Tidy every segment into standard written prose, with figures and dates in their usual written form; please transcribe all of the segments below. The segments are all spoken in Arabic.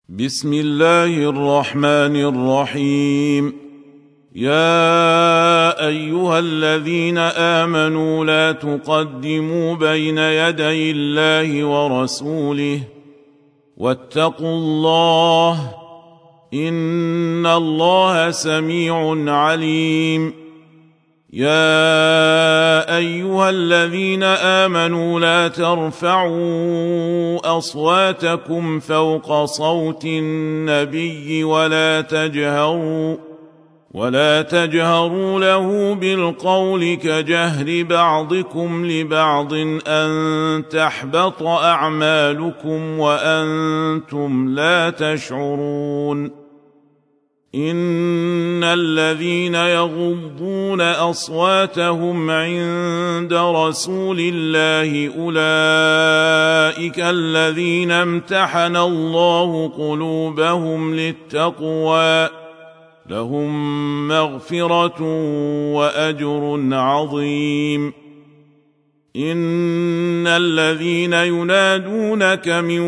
بسم الله الرحمن الرحيم. يا أيها الذين آمنوا لا تقدموا بين يدي الله ورسوله واتقوا الله إن الله سميع عليم. يا أيها الذين آمنوا لا ترفعوا أصواتكم فوق صوت النبي ولا تجهروا له بالقول كجهر بعضكم لبعض أن تحبط أعمالكم وأنتم لا تشعرون. إن الذين يغضون أصواتهم عند رسول الله أولئك الذين امتحن الله قلوبهم للتقوى لهم مغفرة وأجر عظيم. إن الذين ينادونك من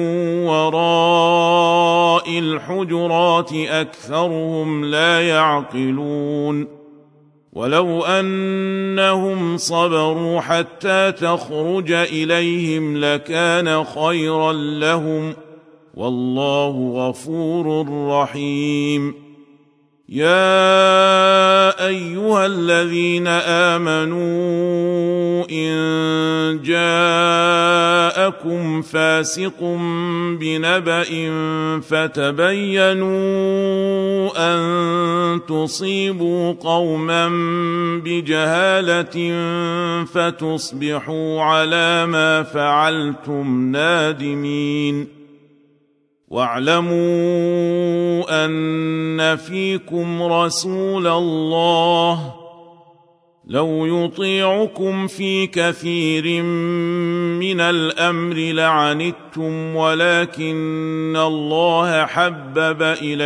وراء الحجرات أكثرهم لا يعقلون. ولو أنهم صبروا حتى تخرج إليهم لكان خيرا لهم والله غفور رحيم. يا أيها الذين آمنوا إن جاءكم فاسق بنبأ فتبينوا أن تصيبوا قوما بجهالة فتصبحوا على ما فعلتم نادمين. واعلموا أن فيكم رسول الله لو يطيعكم في كثير من الأمر لعنتم ولكن الله حبب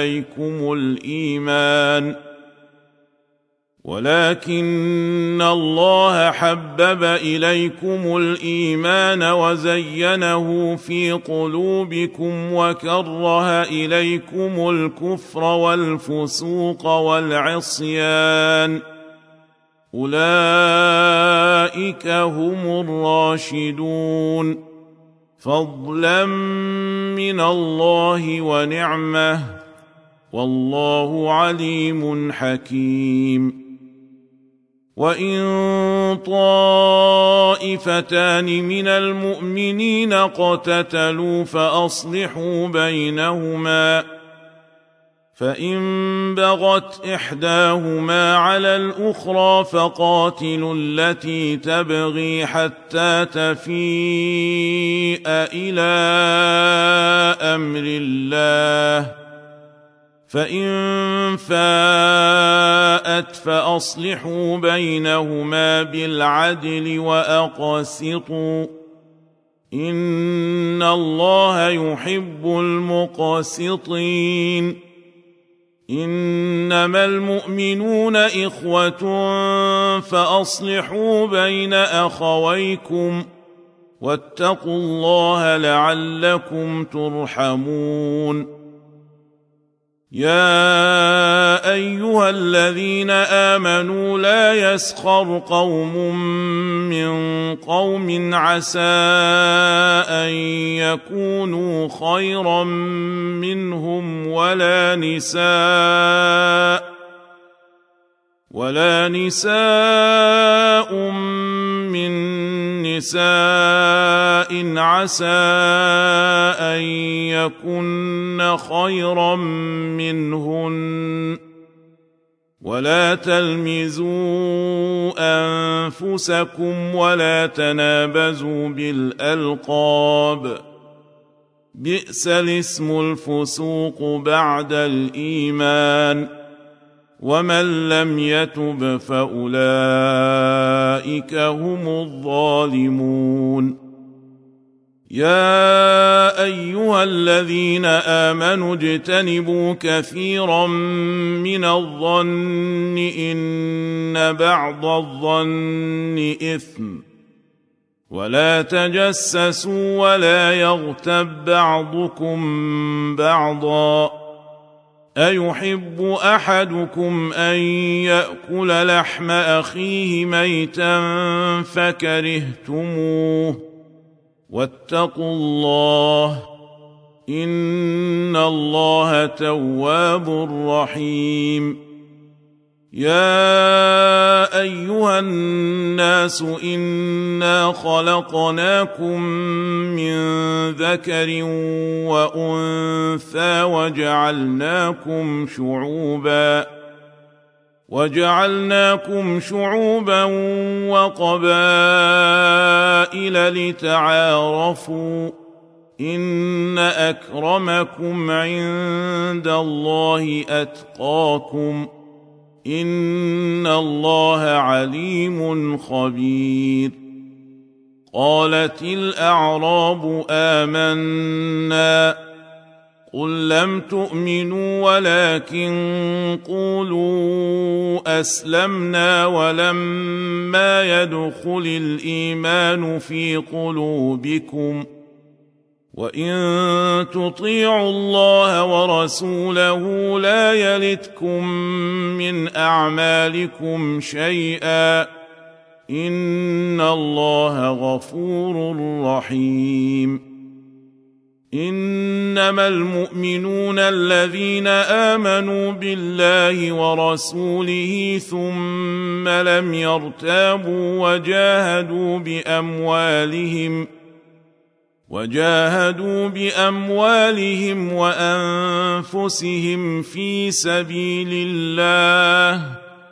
إليكم الإيمان وزينه في قلوبكم وكره إليكم الكفر والفسوق والعصيان أولئك هم الراشدون فضلا من الله ونعمه والله عليم حكيم. وإن طائفتان من المؤمنين اقتتلوا فأصلحوا بينهما فإن بغت إحداهما على الأخرى فقاتلوا التي تبغي حتى تفيء إلى أمر الله فإن فاءت فأصلحوا بينهما بالعدل وأقسطوا إن الله يحب المقسطين. إنما المؤمنون إخوة فأصلحوا بين أخويكم واتقوا الله لعلكم ترحمون. يا أيها الذين آمنوا لا يسخر قوم من قوم عسى أن يكونوا خيرا منهم ولا نساء من نساء عسى أن يكن خيرا منهن ولا تلمزوا أنفسكم ولا تنابزوا بالألقاب بئس الاسم الفسوق بعد الإيمان ومن لم يتب فأولئك هم الظالمون. يا أيها الذين آمنوا اجتنبوا كثيرا من الظن إن بعض الظن إثم ولا تجسسوا ولا يغتب بعضكم بعضا أيحب أحدكم أن يأكل لحم أخيه ميتا فكرهتموه واتقوا الله إن الله تواب رحيم يا أيها الناس إنا خلقناكم من ذكر وأنثى وجعلناكم شعوبا وقبائل لتعارفوا إن أكرمكم عند الله أتقاكم إن الله عليم خبير قالت الأعراب آمنا قل لم تؤمنوا ولكن قولوا أسلمنا ولما يدخل الإيمان في قلوبكم وإن تطيعوا الله ورسوله لا يلتكم من أعمالكم شيئا إن الله غفور رحيم إنما المؤمنون الذين آمنوا بالله ورسوله ثم لم يرتابوا وجاهدوا بأموالهم وأنفسهم في سبيل الله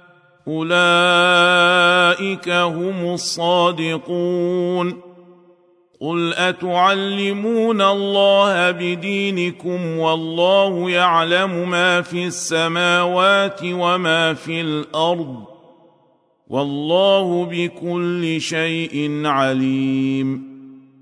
أولئك هم الصادقون قل أتعلمون الله بدينكم والله يعلم ما في السماوات وما في الأرض والله بكل شيء عليم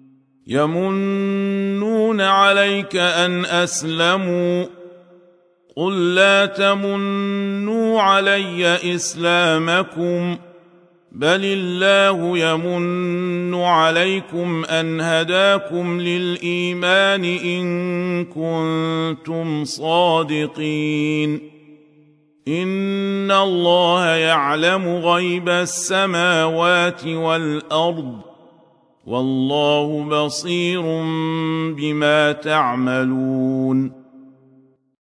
يمنون عليك أن أسلموا قل لا تمنوا علي إسلامكم بل الله يمن عليكم أن هداكم للإيمان إن كنتم صادقين إن الله يعلم غيب السماوات والأرض والله بصير بما تعملون